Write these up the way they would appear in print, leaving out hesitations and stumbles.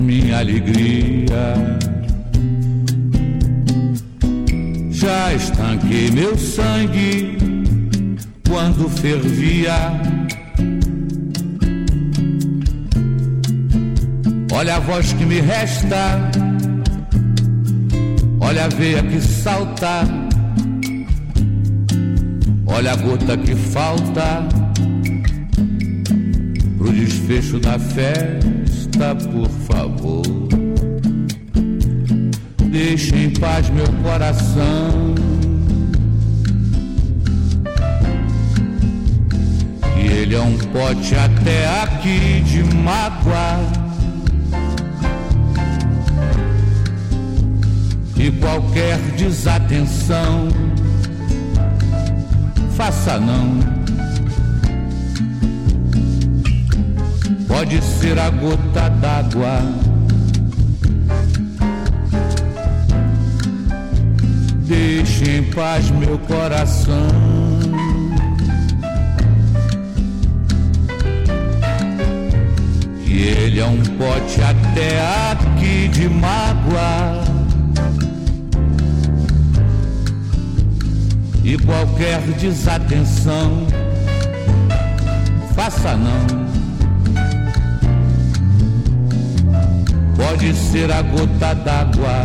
minha alegria. Já estanquei meu sangue quando fervia. Olha a voz que me resta, olha a veia que salta, olha a gota que falta pro desfecho da festa, por favor. Deixe em paz meu coração, que ele é um pote até aqui de mágoa. E qualquer desatenção, faça não. Pode ser a gota d'água, deixe em paz meu coração, que ele é um pote até aqui de mágoa. E qualquer desatenção, faça não. Pode ser a gota d'água,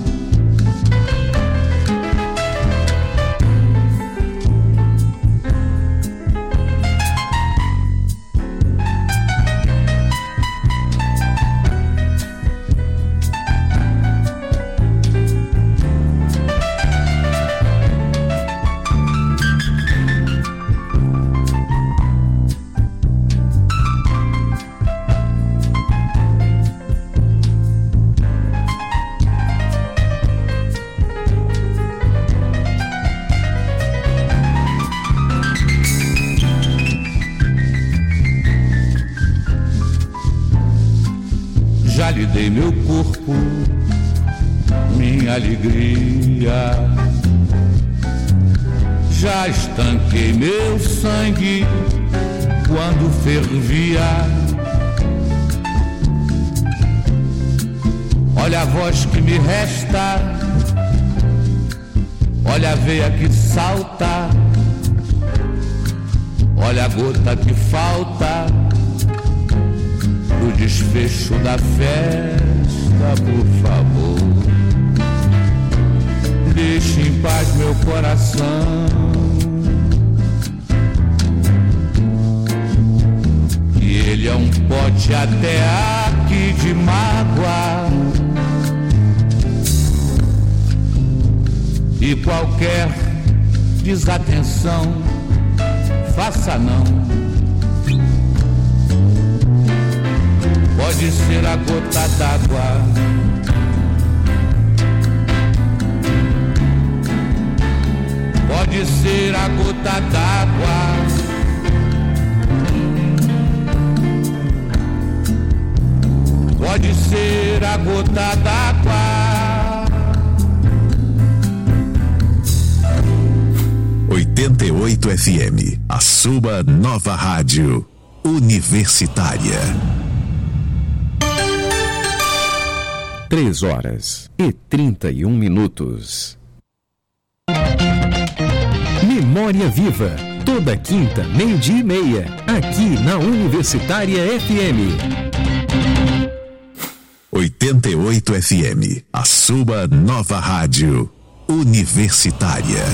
lhe dei meu corpo, minha alegria. Já estanquei meu sangue quando fervia. Olha a voz que me resta, olha a veia que salta, olha a gota que falta o desfecho da festa, por favor. Deixe em paz meu coração, que ele é um pote até aqui de mágoa. E qualquer desatenção, faça não. Pode ser a gota d'água, pode ser a gota d'água, pode ser a gota d'água. 88 FM, a sua nova rádio universitária. 3h31. Memória Viva, toda quinta, 12:30, aqui na Universitária FM. 88 FM, a sua nova rádio universitária.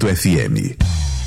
88 FM.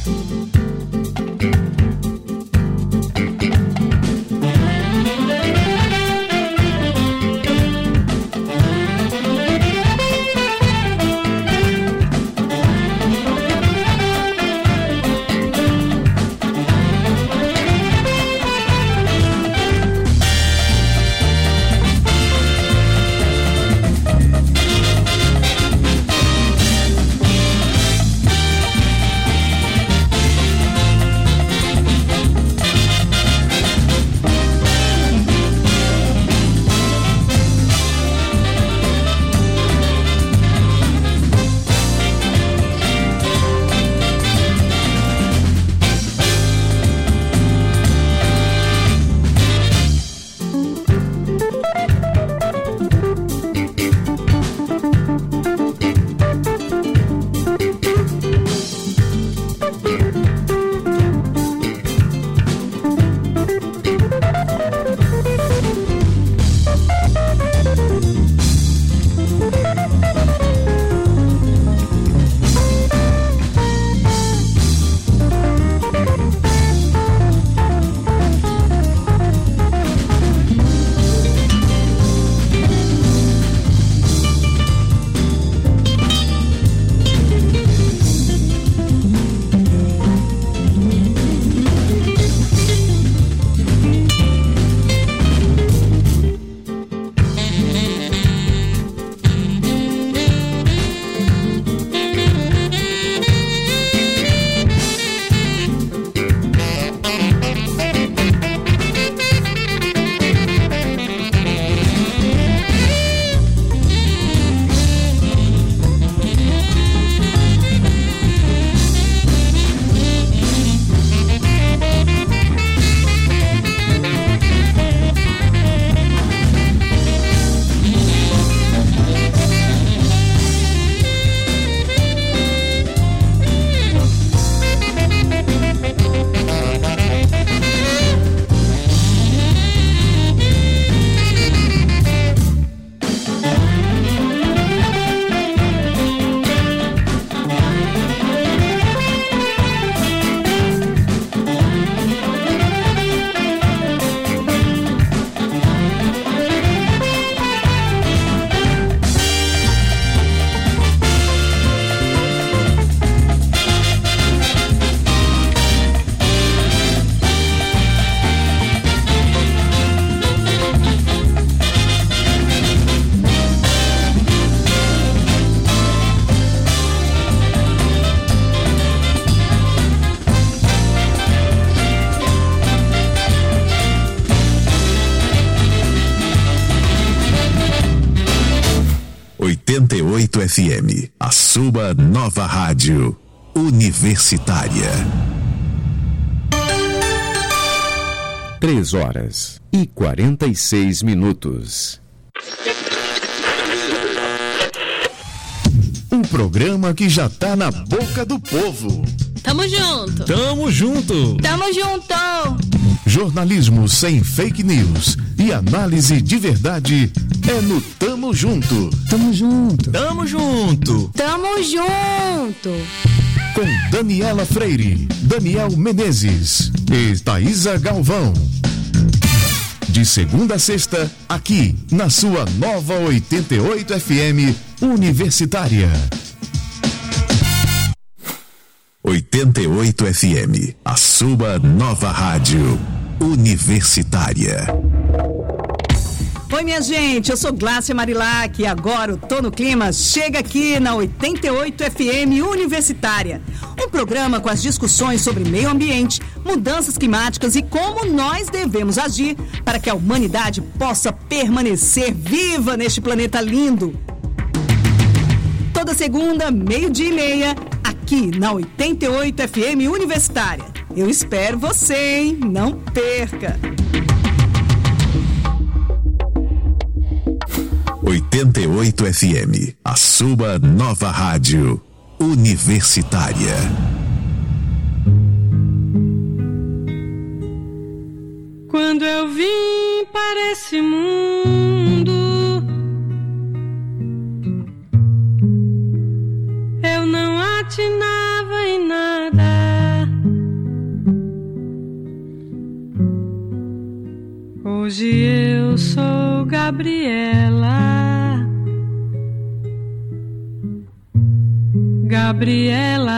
FM, a sua nova rádio universitária. 3h46. Um programa que já tá na boca do povo. Tamo junto. Tamo junto. Tamo junto. Jornalismo sem fake news e análise de verdade é no Tamo Junto. Tamo junto. Tamo junto. Tamo junto. Com Daniela Freire, Daniel Menezes e Thaísa Galvão. De segunda a sexta, aqui na sua nova 88 FM Universitária. 88 FM, a sua nova rádio universitária. Oi, minha gente, eu sou Glácia Marilac e agora o Tô no Clima chega aqui na 88 FM Universitária. Um programa com as discussões sobre meio ambiente, mudanças climáticas e como nós devemos agir para que a humanidade possa permanecer viva neste planeta lindo. Toda segunda, 12:30, aqui na 88 FM Universitária. Eu espero você, hein? Não perca! 88 FM, a sua nova rádio universitária. Quando eu vim para esse mundo, eu não atinava em Hoje eu sou Gabriela. Gabriela.